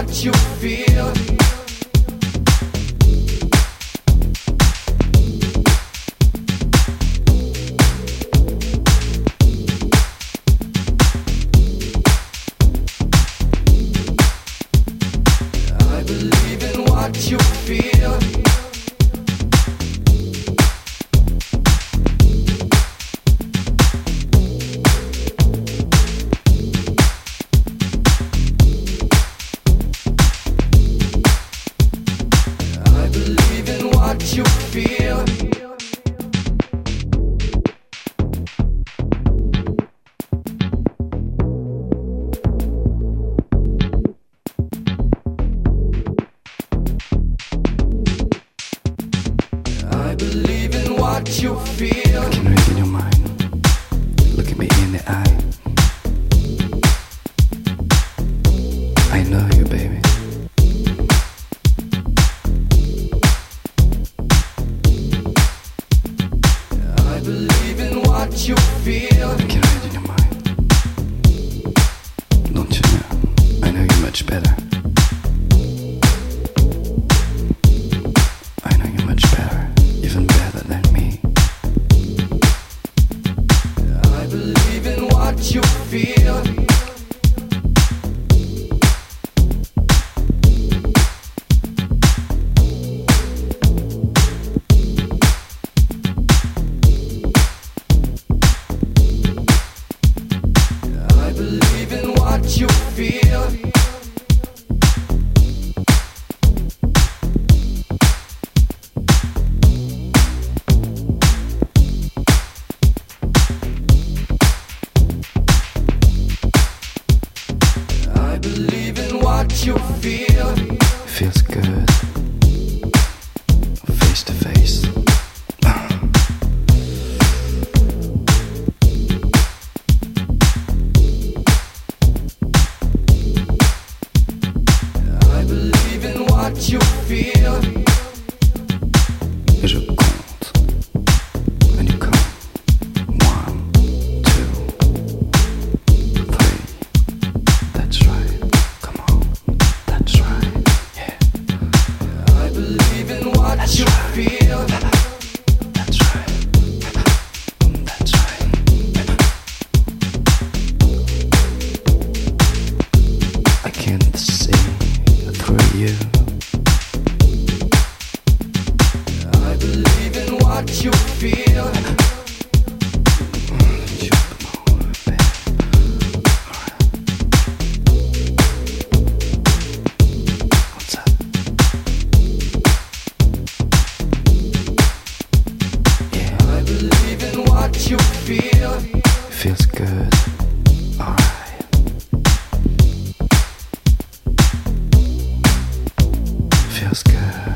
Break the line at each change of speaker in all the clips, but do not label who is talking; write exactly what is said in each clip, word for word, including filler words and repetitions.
what you feel. I believe in what you feel. What you feel. I believe in what you feel.
I can read in your mind. Look at me in the eye. I know you, baby.
I believe in what you feel.
I can read in your mind. Don't you know? I know you much better. I know you much better, even better than me.
I believe in what you feel. I believe in what you feel. I believe in what you feel.
Feels good. Face to face.
I believe in what you feel.
Je compte. And you come. One, two, three. That's right. Come on. That's right. Yeah.
I believe in what
That's
you
right.
feel.
That's right. That's right. I can't see through you.
I believe in what you feel.
What's up? Yeah,
I believe in what you feel.
feels good. Alright. Feels good.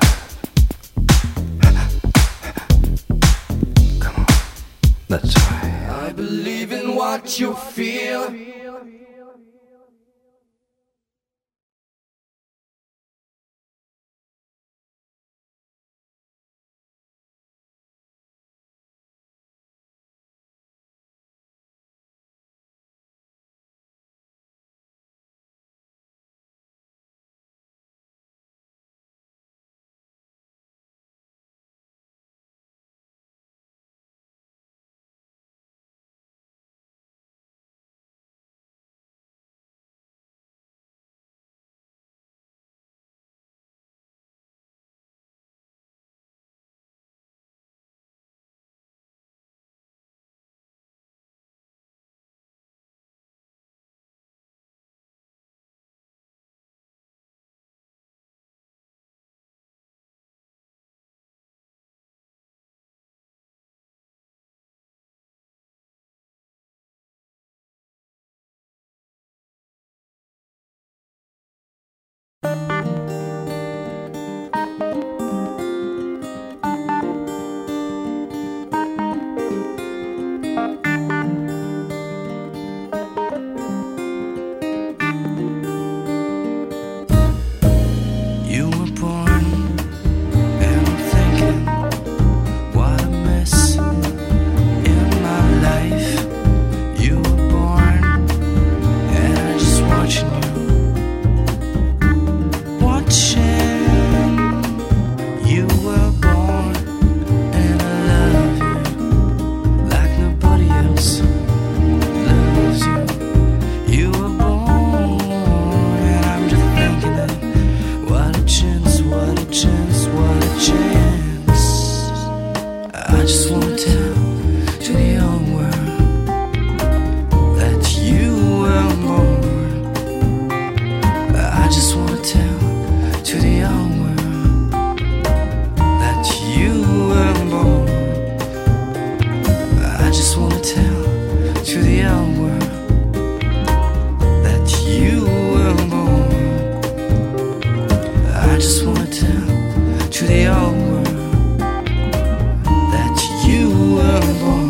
Come on. That's right.
I believe in what you feel.
just wanna tell to the young world that you were born. I just wanna tell to the young world that you were born. I just wanna tell to the young world that you were born.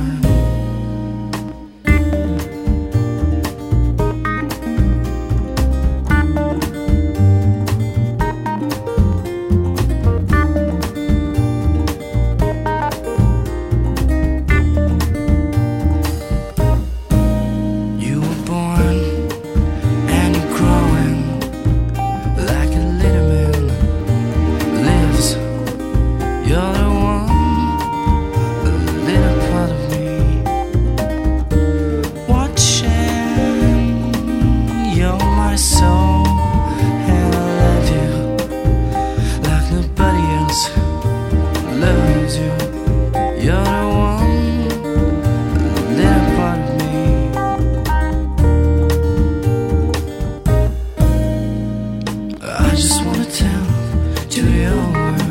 You're the one, a little part of me, watching. You're my soul, and I love you like nobody else loves you. You're the one, a little part of me. I just wanna tell to your world